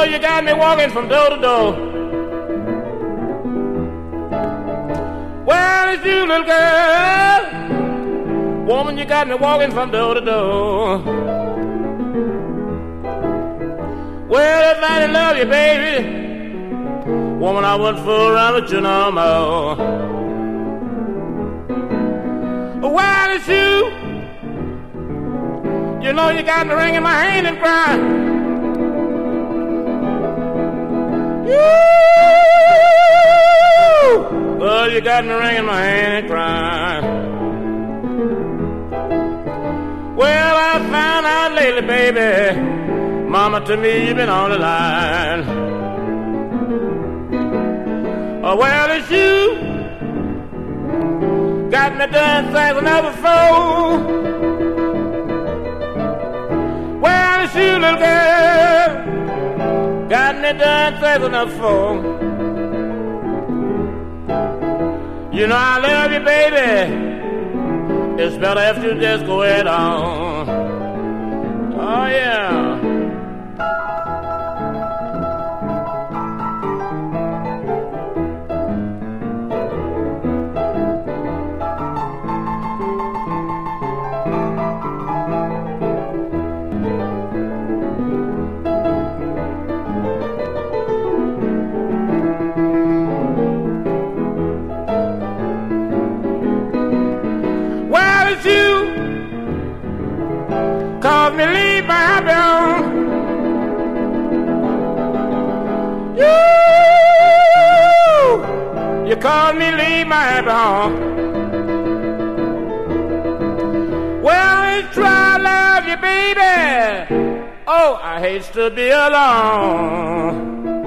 you got me walking from door to door. Well, it's you, little girl. Woman, you got me walking from door to door. Well, if I didn't love you, baby, woman, I wouldn't fool around with you no more. Well, it's you. You know you got me wringing my hand and crying. Well, you got me wringing my hand and crying. Well, I found out lately, baby, mama, to me, you've been on the line. Oh, well, it's you. Got me done things I never before. Well, it's you, little girl. Got me done things I never before. You know I love you, baby. It's better if you just go it on. Oh, yeah. You cause me leave my happy home. You cause me leave my happy home. Well, it's true I love you, baby. Oh, I hate to be alone.